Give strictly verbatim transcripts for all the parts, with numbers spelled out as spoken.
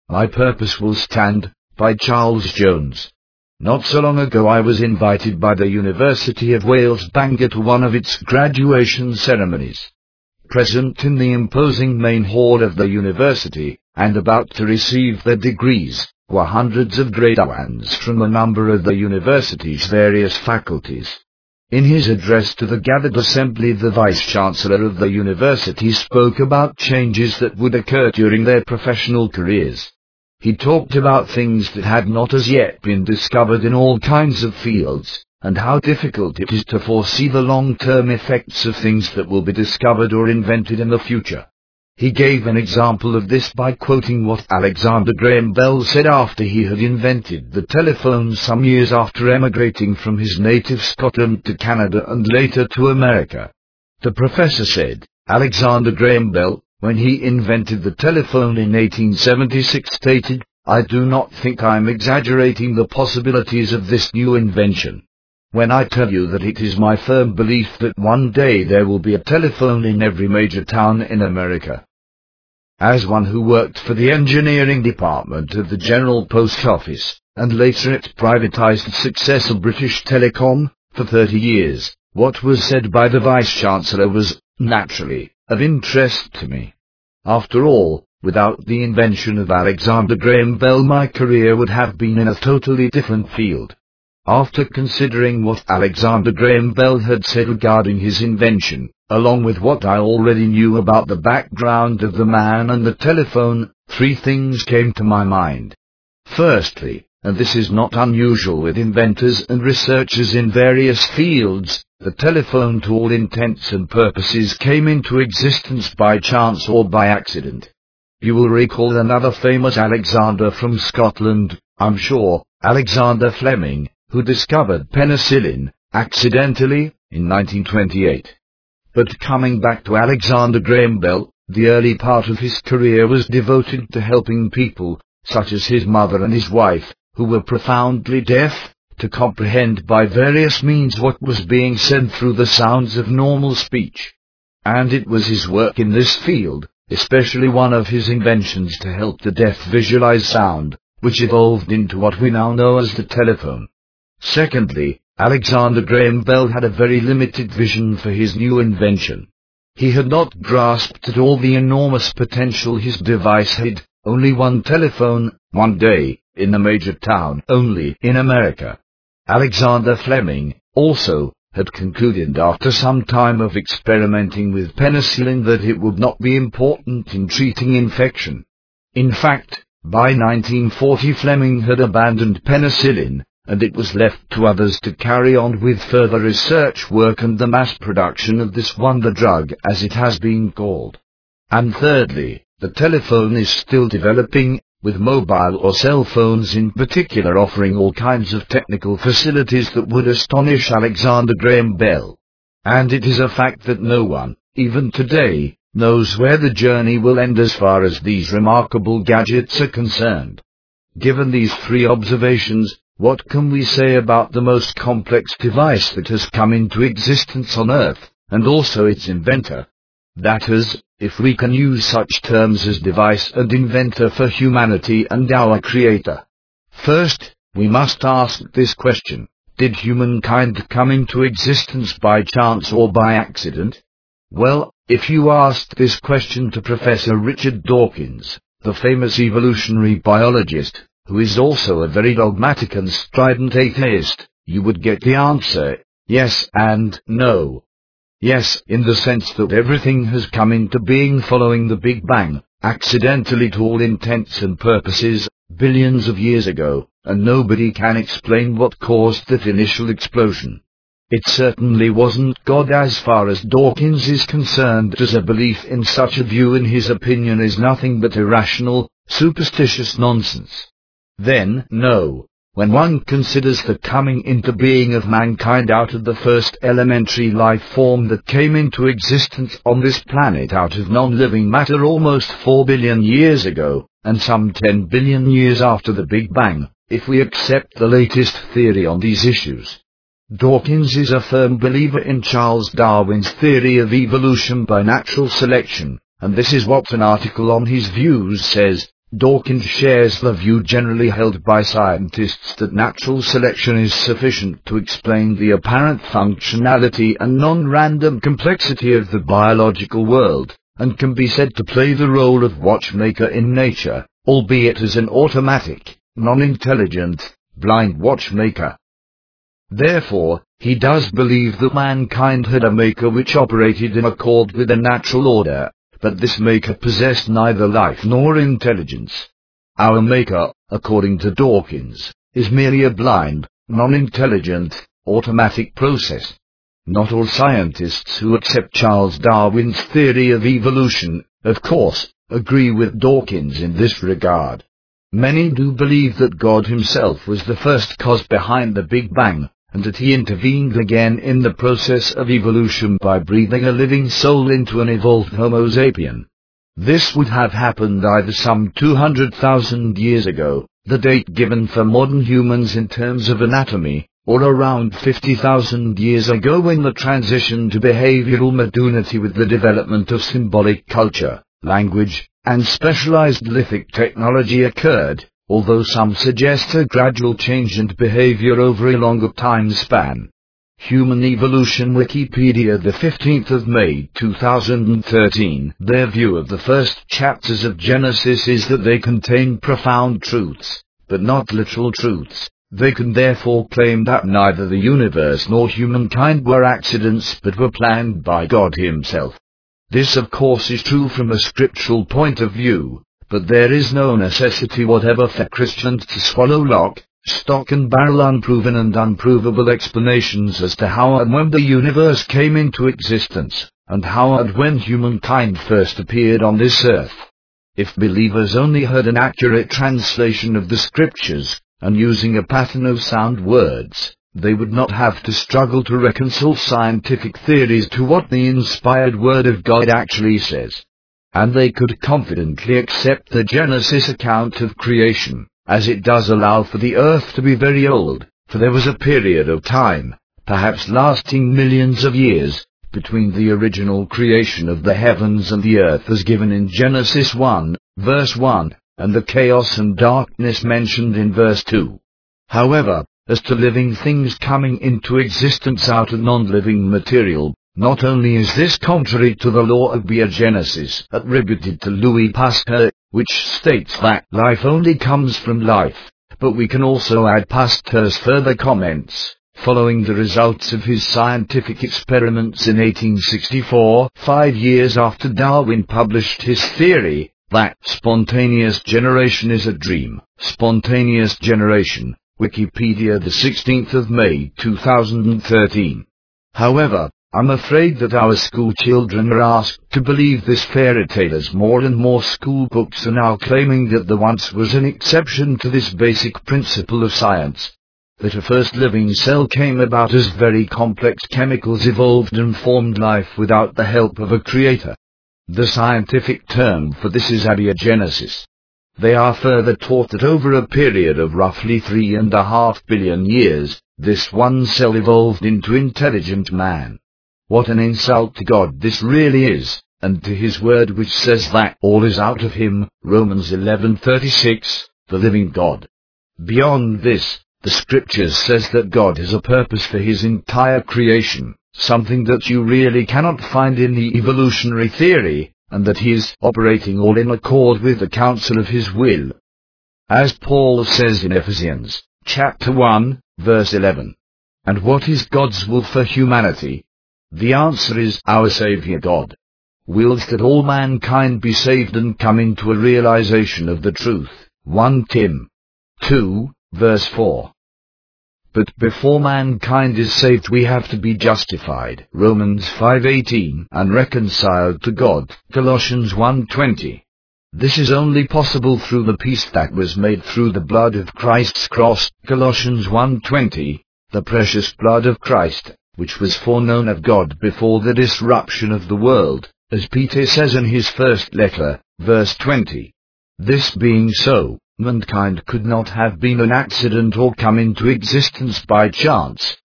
My Purpose Will Stand, by Charles Jones. Not so long ago I was invited by the University of Wales Bangor to one of its graduation ceremonies. Present in the imposing main hall of the university, and about to receive their degrees, were hundreds of graduates from a number of the university's various faculties. In his address to the gathered assembly, the Vice-Chancellor of the university spoke about changes that would occur during their professional careers. He talked about things that had not as yet been discovered in all kinds of fields, and how difficult it is to foresee the long-term effects of things that will be discovered or invented in the future. He gave an example of this by quoting what Alexander Graham Bell said after he had invented the telephone some years after emigrating from his native Scotland to Canada and later to America. The professor said, Alexander Graham Bell, when he invented the telephone in eighteen seventy-six, stated, "I do not think I'm exaggerating the possibilities of this new invention when I tell you that it is my firm belief that one day there will be a telephone in every major town in America." As one who worked for the engineering department of the General Post Office, and later its privatized successor British Telecom, for thirty years, what was said by the Vice-Chancellor was, naturally, of interest to me. After all, without the invention of Alexander Graham Bell, my career would have been in a totally different field. After considering what Alexander Graham Bell had said regarding his invention, along with what I already knew about the background of the man and the telephone, three things came to my mind. Firstly, and this is not unusual with inventors and researchers in various fields, the telephone to all intents and purposes came into existence by chance or by accident. You will recall another famous Alexander from Scotland, I'm sure, Alexander Fleming, who discovered penicillin, accidentally, in nineteen twenty-eight. But coming back to Alexander Graham Bell, the early part of his career was devoted to helping people, such as his mother and his wife, who were profoundly deaf, to comprehend by various means what was being said through the sounds of normal speech. And it was his work in this field, especially one of his inventions to help the deaf visualize sound, which evolved into what we now know as the telephone. Secondly, Alexander Graham Bell had a very limited vision for his new invention. He had not grasped at all the enormous potential his device had, only one telephone, one day, in a major town, only in America. Alexander Fleming, also, had concluded after some time of experimenting with penicillin that it would not be important in treating infection. In fact, by nineteen forty Fleming had abandoned penicillin, and it was left to others to carry on with further research work and the mass production of this wonder drug, as it has been called. And thirdly, the telephone is still developing, with mobile or cell phones in particular offering all kinds of technical facilities that would astonish Alexander Graham Bell. And it is a fact that no one, even today, knows where the journey will end as far as these remarkable gadgets are concerned. Given these three observations, what can we say about the most complex device that has come into existence on Earth, and also its inventor? That is, if we can use such terms as device and inventor for humanity and our Creator. First, we must ask this question: did humankind come into existence by chance or by accident? Well, if you asked this question to Professor Richard Dawkins, the famous evolutionary biologist, who is also a very dogmatic and strident atheist, you would get the answer, yes and no. Yes, in the sense that everything has come into being following the Big Bang, accidentally to all intents and purposes, billions of years ago, and nobody can explain what caused that initial explosion. It certainly wasn't God as far as Dawkins is concerned, as a belief in such a view in his opinion is nothing but irrational, superstitious nonsense. Then, no, when one considers the coming into being of mankind out of the first elementary life form that came into existence on this planet out of non-living matter almost four billion years ago, and some ten billion years after the Big Bang, if we accept the latest theory on these issues. Dawkins is a firm believer in Charles Darwin's theory of evolution by natural selection, and this is what an article on his views says: Dawkins shares the view generally held by scientists that natural selection is sufficient to explain the apparent functionality and non-random complexity of the biological world, and can be said to play the role of watchmaker in nature, albeit as an automatic, non-intelligent, blind watchmaker. Therefore, he does believe that mankind had a maker which operated in accord with a natural order, but this maker possessed neither life nor intelligence. Our maker, according to Dawkins, is merely a blind, non-intelligent, automatic process. Not all scientists who accept Charles Darwin's theory of evolution, of course, agree with Dawkins in this regard. Many do believe that God himself was the first cause behind the Big Bang, and that he intervened again in the process of evolution by breathing a living soul into an evolved Homo sapien. This would have happened either some two hundred thousand years ago, the date given for modern humans in terms of anatomy, or around fifty thousand years ago when the transition to behavioral modernity with the development of symbolic culture, language, and specialized lithic technology occurred, although some suggest a gradual change in behavior over a longer time span. Human Evolution Wikipedia, the fifteenth of May two thousand thirteen. Their view of the first chapters of Genesis is that they contain profound truths, but not literal truths. They can therefore claim that neither the universe nor humankind were accidents but were planned by God himself. This of course is true from a scriptural point of view, but there is no necessity whatever for Christians to swallow lock, stock and barrel unproven and unprovable explanations as to how and when the universe came into existence, and how and when humankind first appeared on this earth. If believers only heard an accurate translation of the scriptures, and using a pattern of sound words, they would not have to struggle to reconcile scientific theories to what the inspired Word of God actually says. And they could confidently accept the Genesis account of creation, as it does allow for the earth to be very old, for there was a period of time, perhaps lasting millions of years, between the original creation of the heavens and the earth as given in Genesis one, verse one, and the chaos and darkness mentioned in verse two. However, as to living things coming into existence out of non-living material, not only is this contrary to the law of biogenesis attributed to Louis Pasteur, which states that life only comes from life, but we can also add Pasteur's further comments, following the results of his scientific experiments in eighteen sixty-four, five years after Darwin published his theory, that spontaneous generation is a dream. Spontaneous generation, Wikipedia, the sixteenth of May two thousand thirteen. However, I'm afraid that our school children are asked to believe this fairy tale as more and more school books are now claiming that there once was an exception to this basic principle of science, that a first living cell came about as very complex chemicals evolved and formed life without the help of a creator. The scientific term for this is abiogenesis. They are further taught that over a period of roughly three and a half billion years, this one cell evolved into intelligent man. What an insult to God this really is, and to his word which says that all is out of him, Romans eleven thirty-six, the living God. Beyond this, the scriptures says that God has a purpose for his entire creation, something that you really cannot find in the evolutionary theory, and that he is operating all in accord with the counsel of his will. As Paul says in Ephesians, chapter one, verse eleven. And what is God's will for humanity? The answer is our Saviour God wills that all mankind be saved and come into a realization of the truth. First Timothy two, verse four. But before mankind is saved we have to be justified, Romans five eighteen, and reconciled to God, Colossians one twenty. This is only possible through the peace that was made through the blood of Christ's cross, Colossians one twenty, the precious blood of Christ, which was foreknown of God before the disruption of the world, as Peter says in his first letter, verse twenty. This being so, mankind could not have been an accident or come into existence by chance,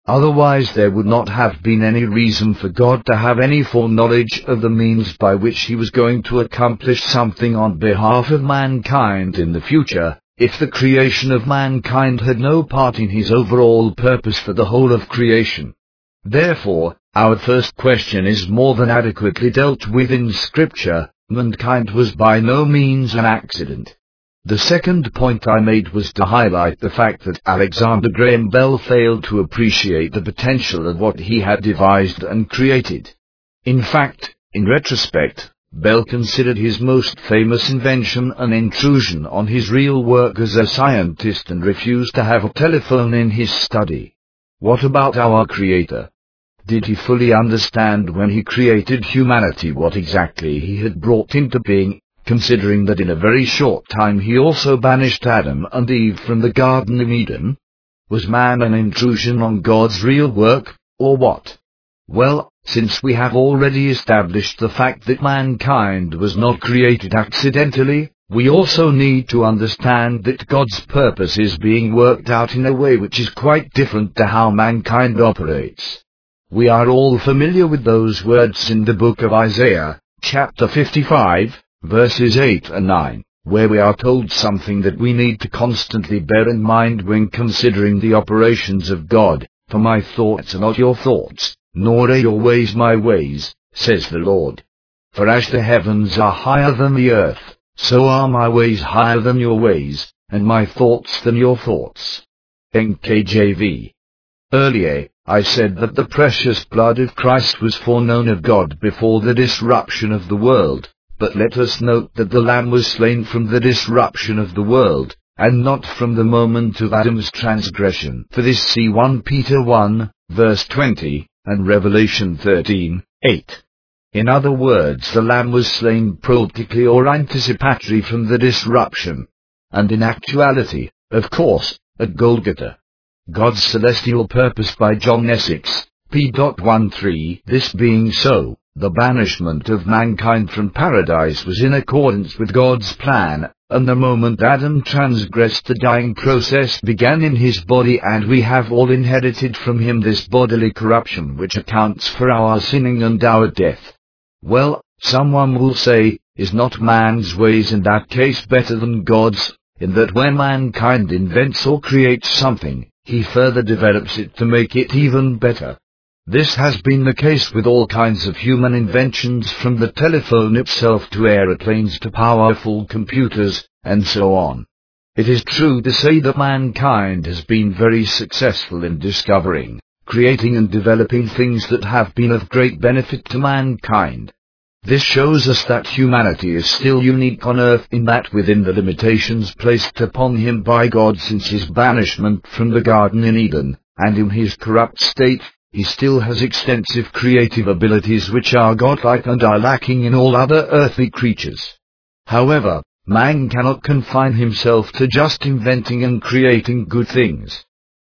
Otherwise there would not have been any reason for God to have any foreknowledge of the means by which he was going to accomplish something on behalf of mankind in the future, if the creation of mankind had no part in his overall purpose for the whole of creation. Therefore, our first question is more than adequately dealt with in Scripture. Mankind was by no means an accident. The second point I made was to highlight the fact that Alexander Graham Bell failed to appreciate the potential of what he had devised and created. In fact, in retrospect, Bell considered his most famous invention an intrusion on his real work as a scientist and refused to have a telephone in his study. What about our Creator? Did he fully understand when he created humanity what exactly he had brought into being, considering that in a very short time he also banished Adam and Eve from the Garden of Eden? Was man an intrusion on God's real work, or what? Well, since we have already established the fact that mankind was not created accidentally, we also need to understand that God's purpose is being worked out in a way which is quite different to how mankind operates. We are all familiar with those words in the book of Isaiah, chapter fifty-five, verses eight and nine, where we are told something that we need to constantly bear in mind when considering the operations of God. For my thoughts are not your thoughts, nor are your ways my ways, says the Lord. For as the heavens are higher than the earth, so are my ways higher than your ways, and my thoughts than your thoughts. N K J V. Earlier, I said that the precious blood of Christ was foreknown of God before the disruption of the world, but let us note that the Lamb was slain from the disruption of the world, and not from the moment of Adam's transgression. For this see First Peter one, verse twenty, and Revelation thirteen, eight. In other words, the Lamb was slain practically or anticipatory from the disruption, and in actuality, of course, at Golgotha. God's celestial purpose by John Essex, p thirteen. This being so, the banishment of mankind from paradise was in accordance with God's plan, and the moment Adam transgressed the dying process began in his body, and we have all inherited from him this bodily corruption which accounts for our sinning and our death. Well, someone will say, is not man's ways in that case better than God's, in that when mankind invents or creates something, he further develops it to make it even better? This has been the case with all kinds of human inventions, from the telephone itself to aeroplanes to powerful computers, and so on. It is true to say that mankind has been very successful in discovering, creating and developing things that have been of great benefit to mankind. This shows us that humanity is still unique on earth in that within the limitations placed upon him by God since his banishment from the Garden in Eden, and in his corrupt state, he still has extensive creative abilities which are godlike and are lacking in all other earthly creatures. However, man cannot confine himself to just inventing and creating good things.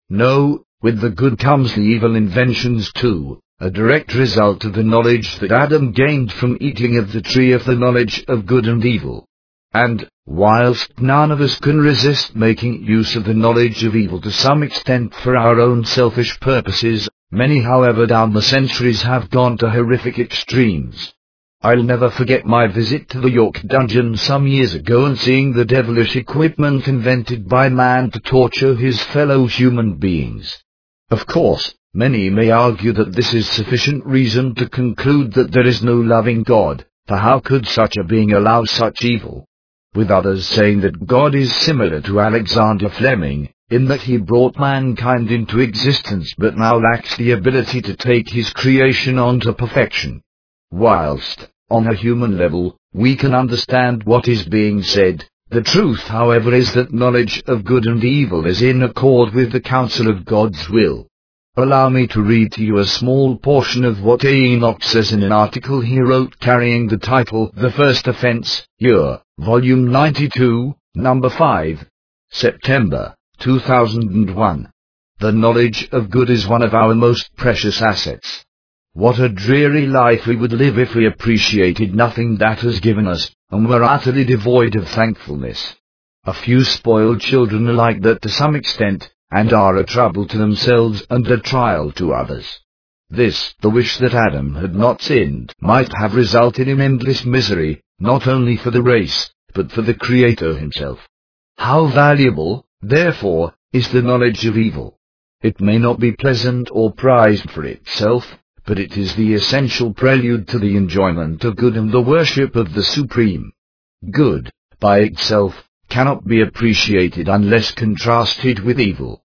No, with the good comes the evil inventions too, a direct result of the knowledge that Adam gained from eating of the tree of the knowledge of good and evil. And, whilst none of us can resist making use of the knowledge of evil to some extent for our own selfish purposes, many however down the centuries have gone to horrific extremes. I'll never forget my visit to the York dungeon some years ago and seeing the devilish equipment invented by man to torture his fellow human beings. Of course, many may argue that this is sufficient reason to conclude that there is no loving God, for how could such a being allow such evil? With others saying that God is similar to Alexander Fleming, in that he brought mankind into existence but now lacks the ability to take his creation on to perfection. Whilst, on a human level, we can understand what is being said, the truth however is that knowledge of good and evil is in accord with the counsel of God's will. Allow me to read to you a small portion of what Enoch says in an article he wrote carrying the title The First Offense, Year, Volume ninety-two, Number five, September, two thousand one. The knowledge of good is one of our most precious assets. What a dreary life we would live if we appreciated nothing that has given us, and were utterly devoid of thankfulness. A few spoiled children are like that to some extent, and are a trouble to themselves and a trial to others. This, the wish that Adam had not sinned, might have resulted in endless misery, not only for the race, but for the Creator himself. How valuable, therefore, is the knowledge of evil. It may not be pleasant or prized for itself, but it is the essential prelude to the enjoyment of good and the worship of the Supreme. Good, by itself, cannot be appreciated unless contrasted with evil.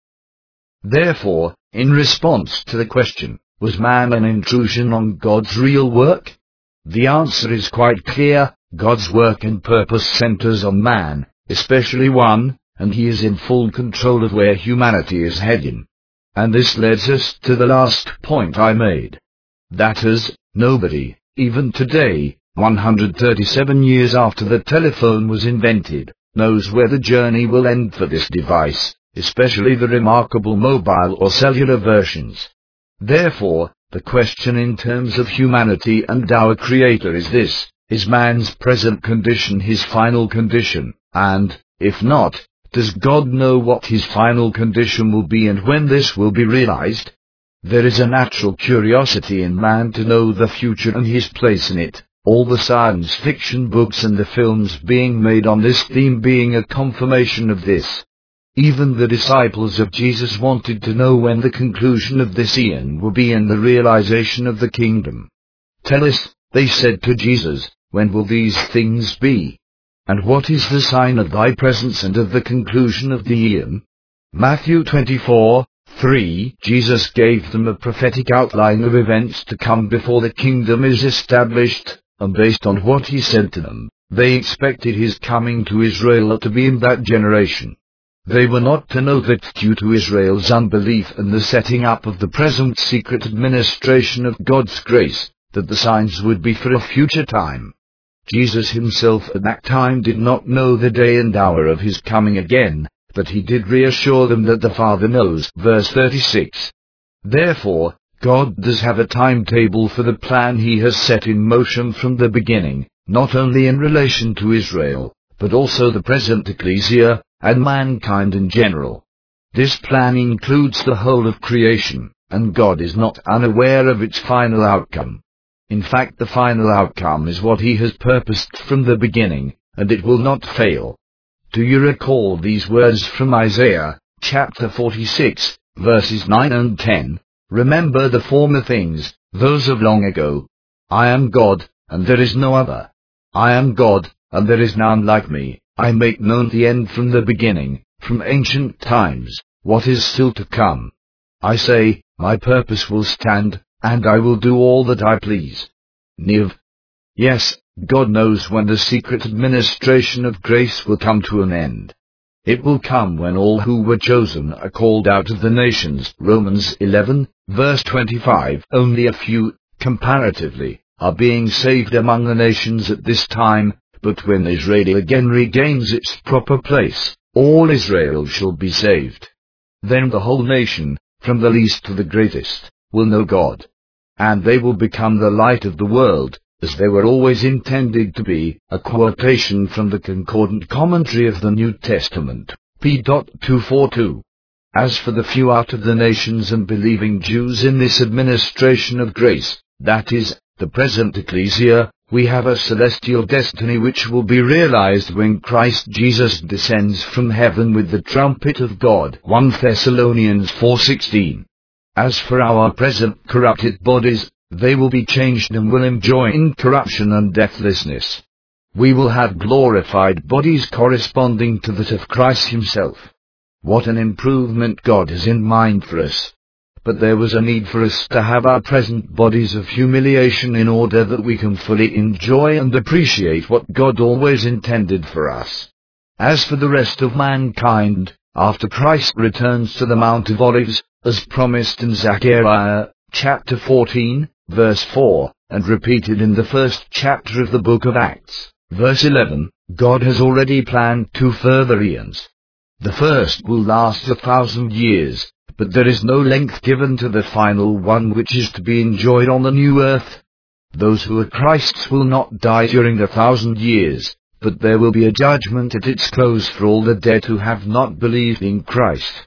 Therefore, in response to the question, was man an intrusion on God's real work? The answer is quite clear. God's work and purpose centers on man, especially one, and he is in full control of where humanity is heading. And this leads us to the last point I made. That is, nobody, even today, one hundred thirty-seven years after the telephone was invented, knows where the journey will end for this device, especially the remarkable mobile or cellular versions. Therefore, the question in terms of humanity and our Creator is this: is man's present condition his final condition, and, if not, does God know what his final condition will be and when this will be realized? There is a natural curiosity in man to know the future and his place in it, all the science fiction books and the films being made on this theme being a confirmation of this. Even the disciples of Jesus wanted to know when the conclusion of this eon will be and the realization of the kingdom. Tell us, they said to Jesus, when will these things be? And what is the sign of thy presence and of the conclusion of the eon? Matthew twenty-four, three. Jesus gave them a prophetic outline of events to come before the kingdom is established, and based on what he said to them, they expected his coming to Israel to be in that generation. They were not to know that due to Israel's unbelief and the setting up of the present secret administration of God's grace, that the signs would be for a future time. Jesus himself at that time did not know the day and hour of his coming again, but he did reassure them that the Father knows. Verse thirty-six. Therefore, God does have a timetable for the plan he has set in motion from the beginning, not only in relation to Israel, but also the present ecclesia, and mankind in general. This plan includes the whole of creation, and God is not unaware of its final outcome. In fact, the final outcome is what he has purposed from the beginning, and it will not fail. Do you recall these words from Isaiah, chapter forty-six, verses nine and ten? Remember the former things, those of long ago. I am God, and there is no other. I am God, and there is none like me. I make known the end from the beginning, from ancient times, what is still to come. I say, my purpose will stand, and I will do all that I please. Niv. Yes, God knows when the secret administration of grace will come to an end. It will come when all who were chosen are called out of the nations. Romans eleven, verse twenty-five. Only a few, comparatively, are being saved among the nations at this time, but when Israel again regains its proper place, all Israel shall be saved. Then the whole nation, from the least to the greatest, will know God. And they will become the light of the world, as they were always intended to be. A quotation from the Concordant Commentary of the New Testament, p. two forty-two. As for the few out of the nations and believing Jews in this administration of grace, that is, the present ecclesia, we have a celestial destiny which will be realized when Christ Jesus descends from heaven with the trumpet of God. First Thessalonians four sixteen. As for our present corrupted bodies, they will be changed and will enjoy incorruption and deathlessness. We will have glorified bodies corresponding to that of Christ himself. What an improvement God has in mind for us! But there was a need for us to have our present bodies of humiliation in order that we can fully enjoy and appreciate what God always intended for us. As for the rest of mankind, after Christ returns to the Mount of Olives, as promised in Zechariah, chapter fourteen, verse four, and repeated in the first chapter of the book of Acts, verse eleven, God has already planned two further eons. The first will last a thousand years, but there is no length given to the final one which is to be enjoyed on the new earth. Those who are Christ's will not die during the thousand years, but there will be a judgment at its close for all the dead who have not believed in Christ.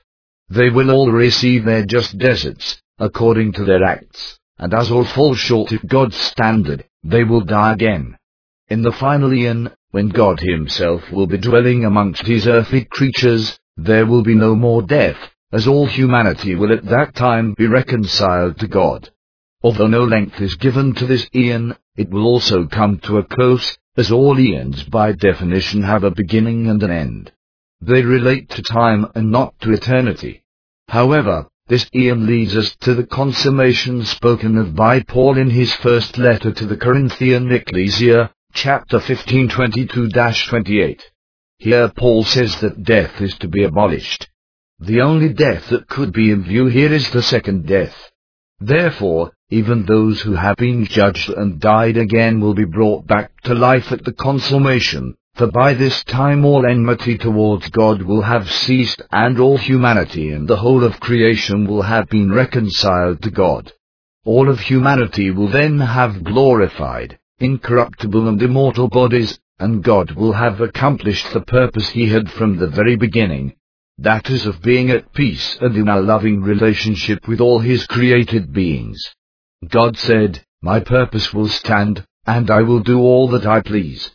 They will all receive their just deserts, according to their acts, and as all fall short of God's standard, they will die again. In the final eon, when God himself will be dwelling amongst his earthly creatures, there will be no more death, as all humanity will at that time be reconciled to God. Although no length is given to this eon, it will also come to a close, as all eons by definition have a beginning and an end. They relate to time and not to eternity. However, this eon leads us to the consummation spoken of by Paul in his first letter to the Corinthian Ecclesia, chapter fifteen twenty-two to twenty-eight. Here Paul says that death is to be abolished. The only death that could be in view here is the second death. Therefore, even those who have been judged and died again will be brought back to life at the consummation, for by this time all enmity towards God will have ceased, and all humanity and the whole of creation will have been reconciled to God. All of humanity will then have glorified, incorruptible and immortal bodies, and God will have accomplished the purpose he had from the very beginning. That is of being at peace and in a loving relationship with all his created beings. God said, "My purpose will stand, and I will do all that I please."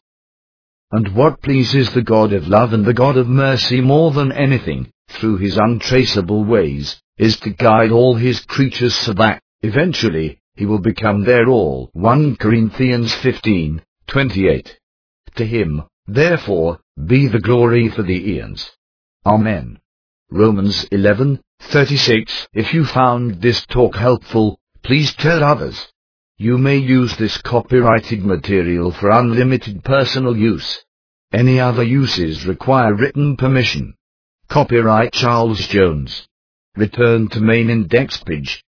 And what pleases the God of love and the God of mercy more than anything, through his untraceable ways, is to guide all his creatures so that, eventually, he will become their all. First Corinthians fifteen twenty-eight. To him, therefore, be the glory for the eons. Amen. Romans eleven thirty-six. If you found this talk helpful, please tell others. You may use this copyrighted material for unlimited personal use. Any other uses require written permission. Copyright Charles Jones. Return to main index page.